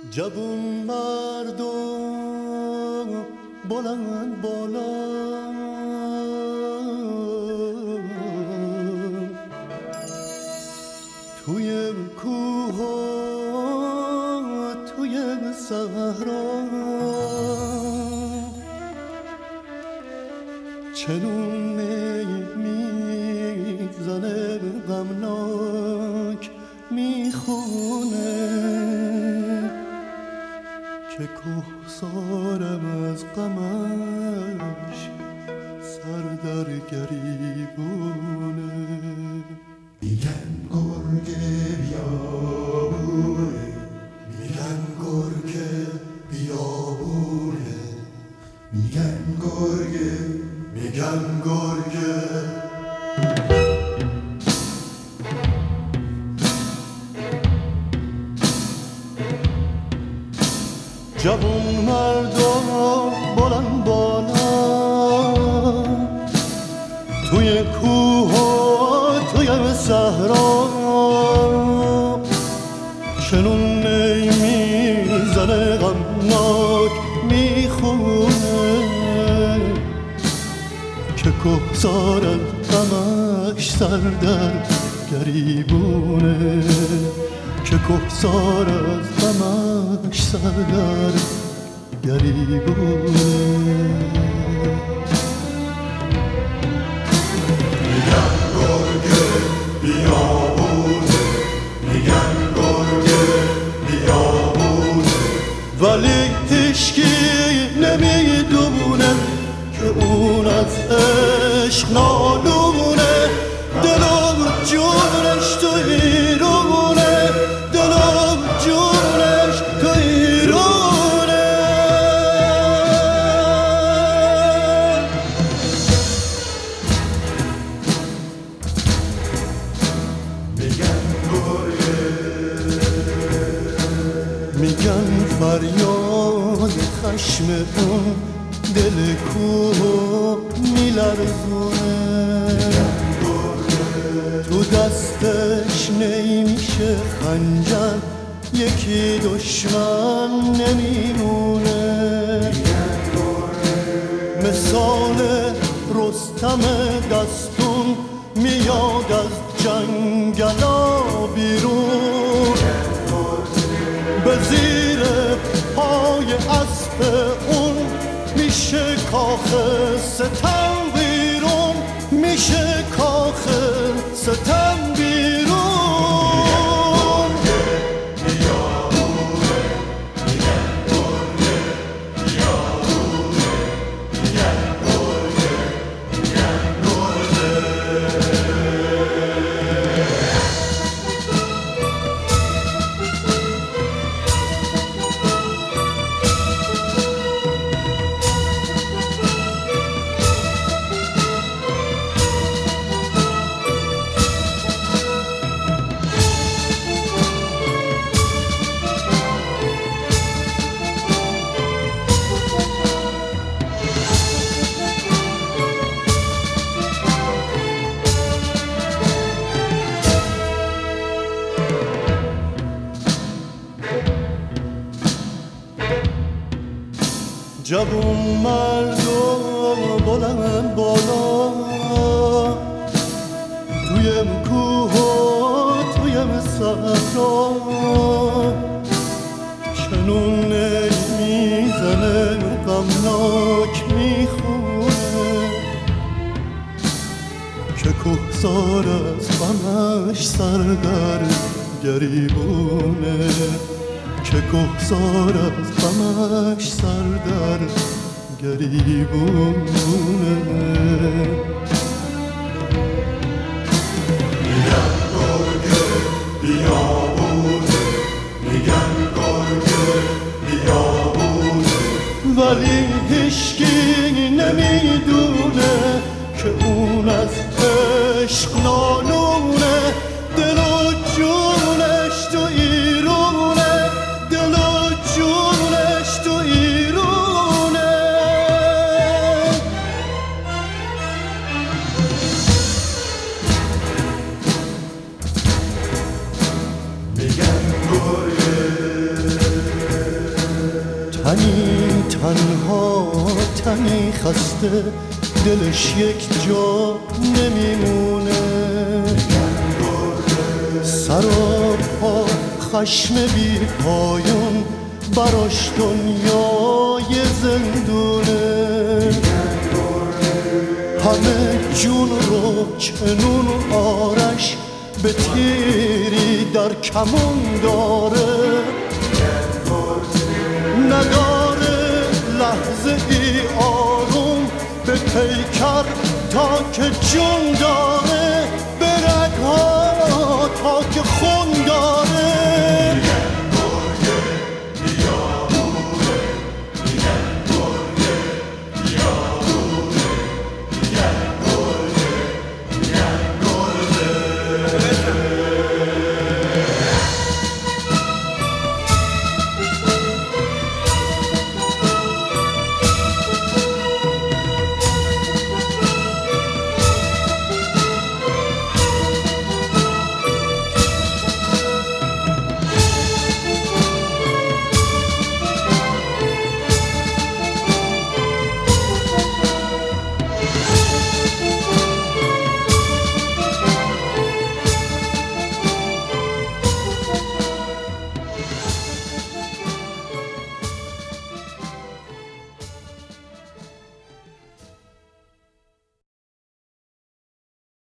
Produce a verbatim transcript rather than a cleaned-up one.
جوون مردم بلند بالا توی کوه و توی صحرا چنون میزنه غمناک میخونه که کوهسارم از غمش سر در گریبونه. میگن گرگه بیابونه، میگن گرگه بیابونه، میگن گرگه، میگن گرگه. جوون مردم بلند بالا توی کوه و توی صحرا چنون میزنه غمناک میخونه که کوهسار از غمش سر در گریبونه، که کوهسار از غمش سر در گریبونه. میگن گرگه بیابونه، میگن گرگه بیابونه، ولی هیچکی نمیدونه که اون از عشق نالونه. دل و جونش تو ایرونه، دل و جونش تو ایرونه. میگن گرگه، میگن فریاد خشم اون دل کوه میلرزونه، تو دستش نمیشه خنجر یکی دشمن نمیمونه. مثال رستم دستون میاد از جنگلا بیرون، به زیر پای اسب اون میشه کاخ ستم بیرون، میشه کاخ ستم بیرون. جوون مردم بلند بالا توی کوه و توی صحرا چنون میزنه غمناک میخونه که کوهسار از غمش سر در گریبونه، که کوهسار از غمش سر در گریبونه. میگن گرگه بیابونه، میگن گرگه بیابونه، ولی هیچکی نمیدونه که اون از عشق نالونه. دل و جونش تو ایرونه، دل و جونش تو ایرونه. میگن گرگه تنی تنها، تنی خسته، دلش یک جا نمیمونه. سر و پا خشم بی پایان، براش دنیای زندونه. همه جون رو چنون آرش به تیری در کمون داره. نداره لحظه ای آروم به پیکر تا که جون داره. به رگها تا که خود